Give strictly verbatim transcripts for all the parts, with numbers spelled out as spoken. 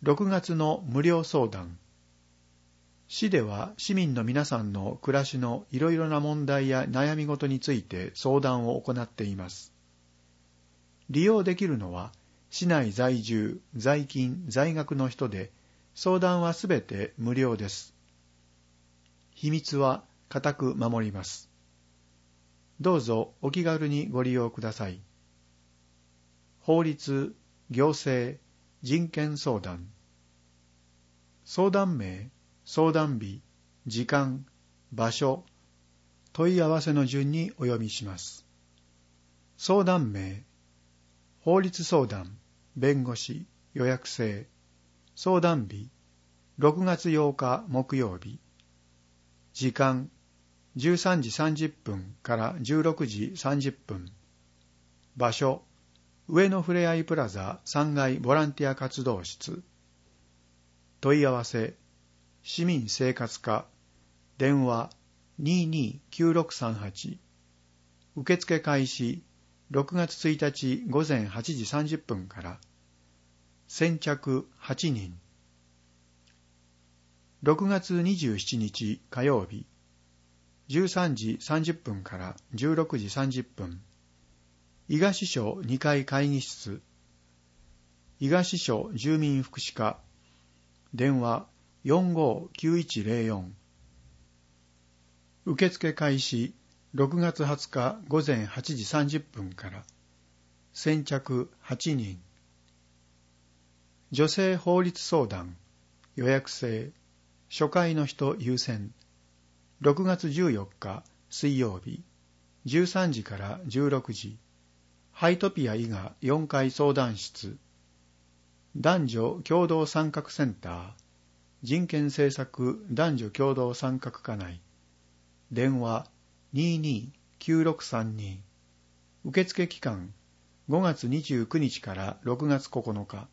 ろくがつの無料相談。市では市民の皆さんの暮らしのいろいろな問題や悩み事について相談を行っています。利用できるのは市内在住、在勤、在学の人で、相談はすべて無料です。秘密は固く守ります。どうぞお気軽にご利用ください。法律、行政、人権相談。相談名、相談日、時間、場所、問い合わせの順にお読みします。相談名、法律相談、弁護士、予約制。相談日、ろくがつようか木曜日。時間、じゅうさんじさんじゅっぷんからじゅうろくじさんじゅっぷん。場所、上野ふれあいプラザさんがいボランティア活動室。問い合わせ、市民生活課、電話 にーにーきゅうろくさんはち。受付開始、ろくがつついたちごぜんはちじさんじゅっぷんから。先着はちにん。ろくがつにじゅうしちにち火曜日、じゅうさんじさんじゅっぷんからじゅうろくじさんじゅっぷん。伊賀支所にかい会議室。伊賀支所住民福祉課。電話 よんごーきゅういちゼロよん。受付開始ろくがつはつかごぜんはちじさんじゅっぷんから。先着はちにん。女性法律相談、予約制、初回の人優先。ろくがつじゅうよっか水曜日、じゅうさんじからじゅうろくじ。ハイトピア伊賀よんかい相談室。男女共同参画センター、人権政策男女共同参画課内。電話 にーにーきゅうろくさんに。受付期間ごがつにじゅうくにちからろくがつここのか。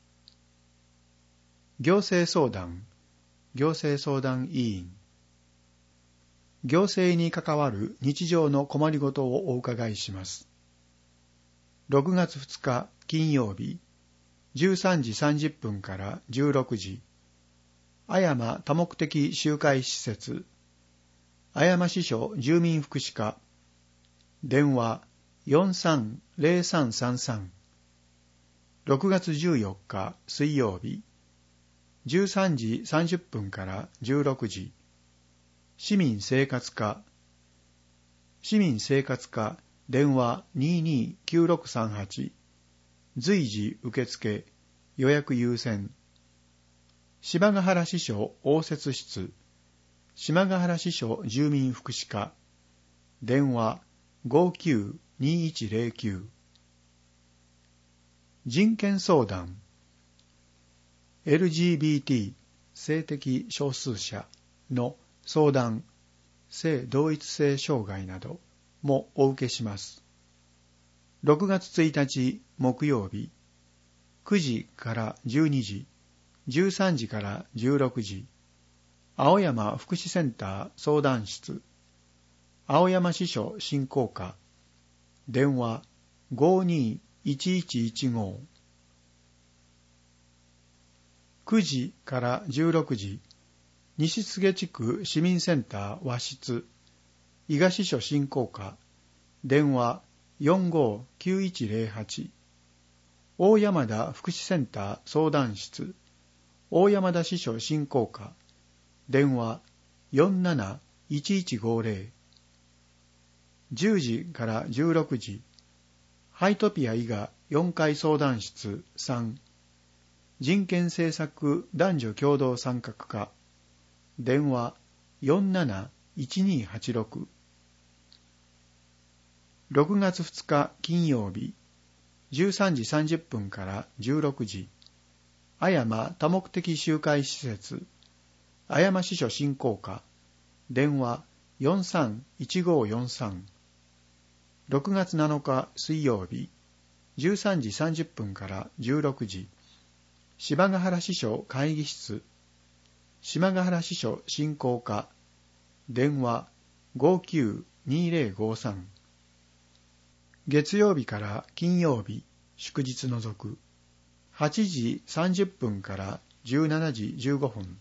行政相談、行政相談委員。行政に関わる日常の困りごとをお伺いします。ろくがつふつか金曜日、じゅうさんじさんじゅっぷんからじゅうろくじ。阿山多目的集会施設。阿山支所住民福祉課。電話 よんさんゼロさんさんさん。ろくがつじゅうよっか水曜日、じゅうさんじさんじゅっぷんからじゅうろくじ。市民生活課。市民生活課電話 にーにーきゅうろくさんはち。随時受付、予約優先。芝ヶ原支所応接室。島ヶ原支所住民福祉課。電話 ごーきゅうにーいちゼロきゅう。人権相談。エルジービーティー 性的少数者の相談、性同一性障害などもお受けします。ろくがつついたち木曜日、くじからじゅうにじ、じゅうさんじからじゅうろくじ、青山福祉センター相談室、青山支所振興課、電話 ごーにーいちいちいちご。くじからじゅうろくじ、西菅地区市民センター和室、伊賀支所振興課、電話 よんごーきゅういちゼロはち。大山田福祉センター相談室、大山田支所振興課、電話 よんなないちいちごゼロ。じゅうじからじゅうろくじ、ハイトピア伊賀よんかい相談室さん、人権政策男女共同参画課、電話 よんなないちにはちろく。ろくがつふつか金曜日、じゅうさんじさんじゅっぷんからじゅうろくじ、阿山多目的集会施設、阿山支所振興課、電話 よんさんいちごーよんさん。ろくがつなのか水曜日、じゅうさんじさんじゅっぷんからじゅうろくじ、芝ヶ原支所会議室、島ヶ原支所振興課、電話 ごーきゅうにーゼロごーさん。月曜日から金曜日、祝日除く、 はちじさんじゅっぷんからじゅうしちじじゅうごふん。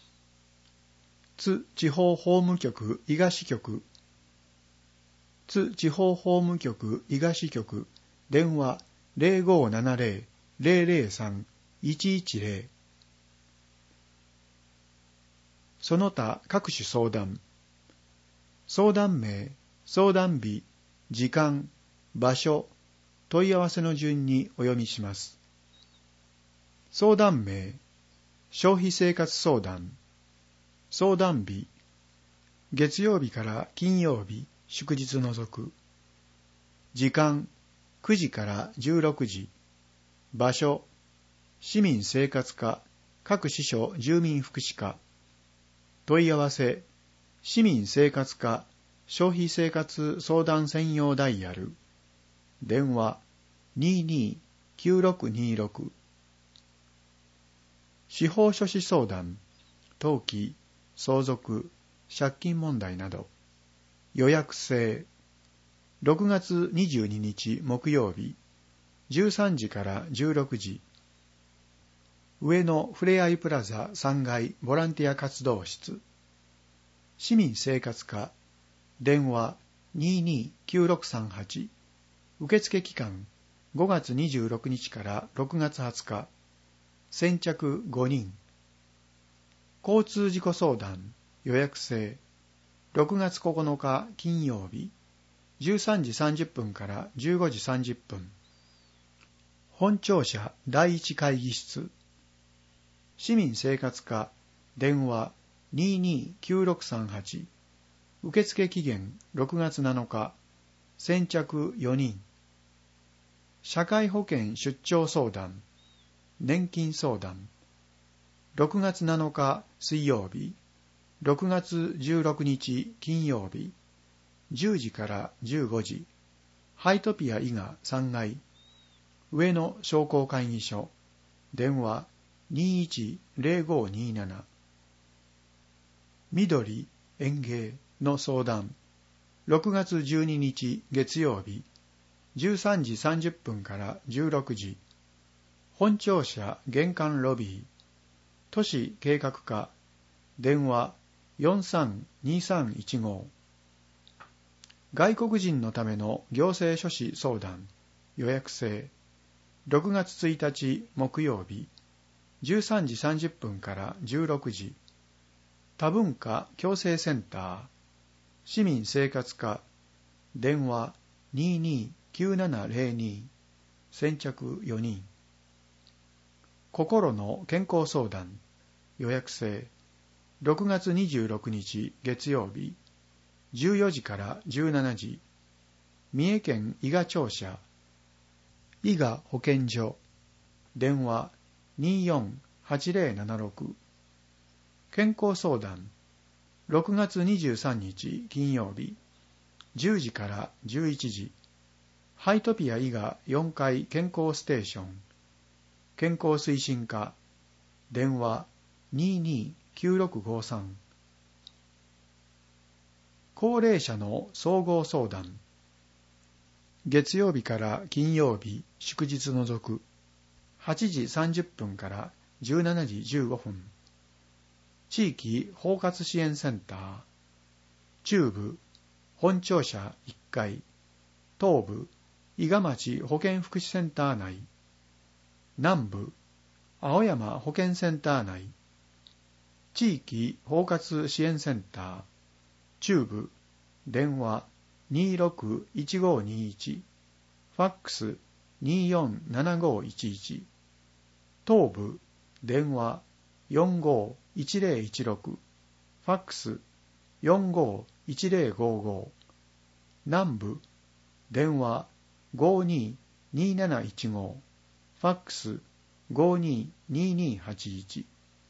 津地方法務局伊賀支局、津地方法務局伊賀支局、電話 ゼロごーななゼロ ゼロゼロさん いちいちゼロ。その他各種相談。相談名、相談日、時間、場所、問い合わせの順にお読みします。相談名、消費生活相談。相談日、月曜日から金曜日、祝日除く。時間、くじからじゅうろくじ。場所、市民生活課、各支所住民福祉課。問い合わせ、市民生活課、消費生活相談専用ダイヤル。電話、にーにーきゅうろくにーろく。司法書士相談、登記、相続、借金問題など。予約制。ろくがつにじゅうににち木曜日、じゅうさんじからじゅうろくじ。上野ふれあいプラザさんがいボランティア活動室。市民生活課。電話 にーにーきゅうろくさんはち。受付期間ごがつにじゅうろくにちからろくがつはつか。先着ごにん。交通事故相談予約制。ろくがつここのか金曜日、じゅうさんじさんじゅっぷんからじゅうごじさんじゅっぷん。本庁舎だいいち会議室。市民生活課。電話 にーにーきゅうろくさんはち。受付期限ろくがつなのか。先着よにん。社会保険出張相談。年金相談。ろくがつなのか水曜日、ろくがつじゅうろくにち金曜日、じゅうじからじゅうごじ。ハイトピア伊賀さんがい。上野商工会議所。電話 にーいちゼロごにーなな。緑園芸の相談。ろくがつじゅうににち月曜日、じゅうさんじさんじゅっぷんからじゅうろくじ。本庁舎玄関ロビー。都市計画課。電話 よんさんにさんいちご。外国人のための行政書士相談予約制。ろくがつついたち木曜日、じゅうさんじさんじゅっぷんからじゅうろくじ。多文化共生センター。市民生活課。電話 にーにーきゅうななゼロに。先着よにん。心の健康相談予約制。ろくがつにじゅうろくにち月曜日、じゅうよじからじゅうしちじ。三重県伊賀庁舎。伊賀保健所。電話 にーよんはちゼロななろく。健康相談。ろくがつにじゅうさんにち金曜日、じゅうじからじゅういちじ。ハイトピア伊賀よんかい健康ステーション。健康推進課。電話 にーにーきゅうろくごさん。高齢者の総合相談。月曜日から金曜日、祝日除く。はちじさんじゅっぷんからじゅうしちじじゅうごふん。地域包括支援センター。中部、本庁舎いっかい。東部、伊賀町保健福祉センター内。南部、青山保健センター内。地域包括支援センター。中部、電話 にーろくいちごにいち。ファックス にーよんななごいちいち。東部、電話 よんごいちゼロいちろく。ファックス よんごいちゼロごご。南部、電話 ごにーにーなないちご。ファックス ごにーにーにーはちいち。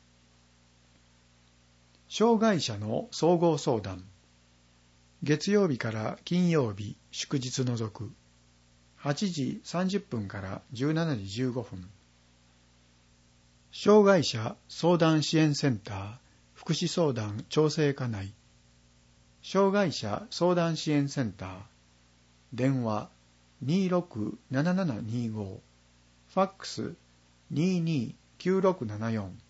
障害者の総合相談。月曜日から金曜日、祝日除く。はちじさんじゅっぷんからじゅうしちじじゅうごふん。障害者相談支援センター、福祉相談調整課内。障害者相談支援センター。電話 にーろくなななにーご。ファックスにーにーきゅうろくななよん。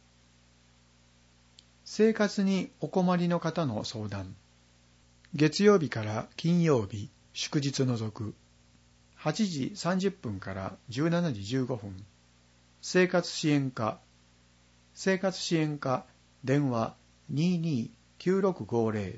生活にお困りの方の相談。月曜日から金曜日、祝日除く。はちじさんじゅっぷんからじゅうしちじじゅうごふん。生活支援課。生活支援課、電話 にーにーきゅうろくごぜろ。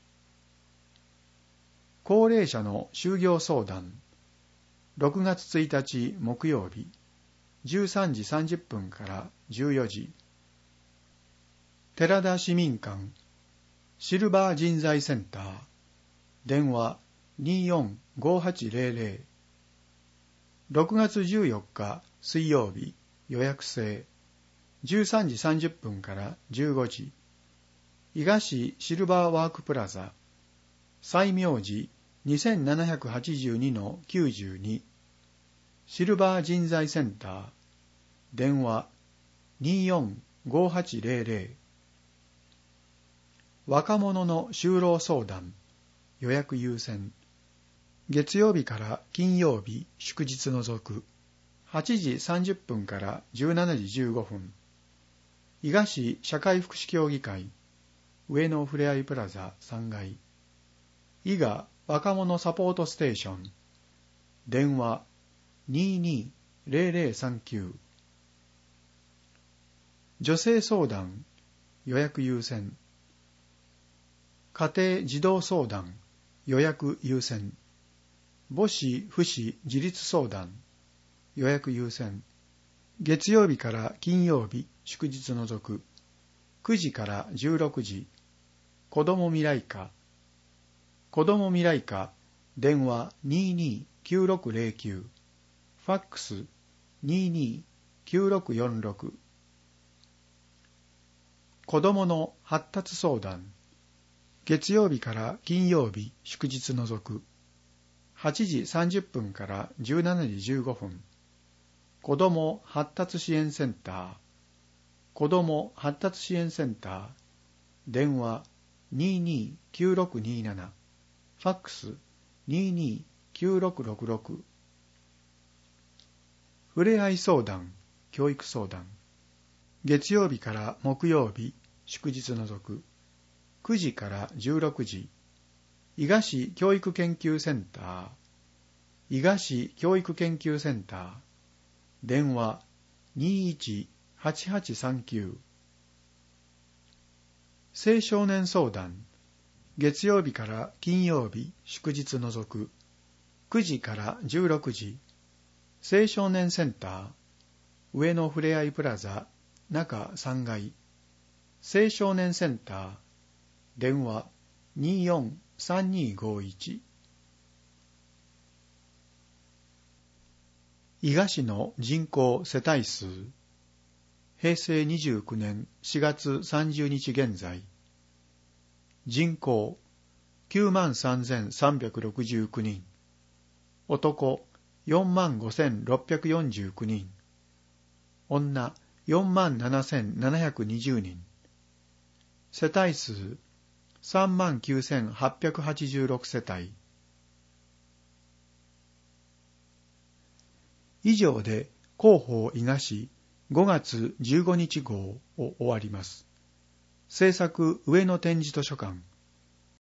高齢者の就業相談。ろくがつついたち木曜日、じゅうさんじさんじゅっぷんからじゅうよじ。寺田市民館、シルバー人材センター、電話 にーよんごはちぜろぜろ。ろくがつじゅうよっか水曜日、予約制、じゅうさんじさんじゅっぷんからじゅうごじ。伊賀市シルバーワークプラザ、西明寺 にせんななひゃくはちじゅうにのきゅうじゅうに。シルバー人材センター、電話 にーよんごはちぜろぜろ。若者の就労相談、予約優先。月曜日から金曜日、祝日除く。はちじさんじゅっぷんからじゅうしちじじゅうごふん。伊賀市社会福祉協議会、上野ふれあいプラザさんがい。伊賀若者サポートステーション、電話 にーにーぜろぜろさんきゅう。女性相談、予約優先。家庭児童相談、予約優先。母子父子自立相談、予約優先。月曜日から金曜日、祝日除く。くじからじゅうろくじ。子ども未来課。子ども未来課、電話 にーにーきゅうろくぜろきゅう。ファックス にーにーきゅうろくよんろく。子どもの発達相談。月曜日から金曜日、祝日除く。はちじさんじゅっぷんからじゅうしちじじゅうごふん。子ども発達支援センター。子ども発達支援センター。電話 にーにーきゅうろくにーなな。ファックス にーにーきゅうろくろくろく。ふれあい相談、教育相談。月曜日から木曜日、祝日除く。くじからじゅうろくじ。伊賀市教育研究センター。伊賀市教育研究センター。電話 にーいちはちはちさんきゅう。青少年相談。月曜日から金曜日、祝日除く。くじからじゅうろくじ。青少年センター。上野ふれあいプラザ、中さんがい。青少年センター。電話 にーよんさんにーごいち。伊賀市の人口世帯数。へいせいにじゅうきゅうねんしがつさんじゅうにち現在。人口 きゅうまんさんぜんさんびゃくろくじゅうきゅうにん。男 よんまんごせんろっぴゃくよんじゅうきゅうにん。女 よんまんななせんななひゃくにじゅうにん。世帯数さんまんきゅうせんはっぴゃくはちじゅうろく世帯。以上で広報伊賀市ごがつじゅうごにち号を終わります。制作上野展示図書館。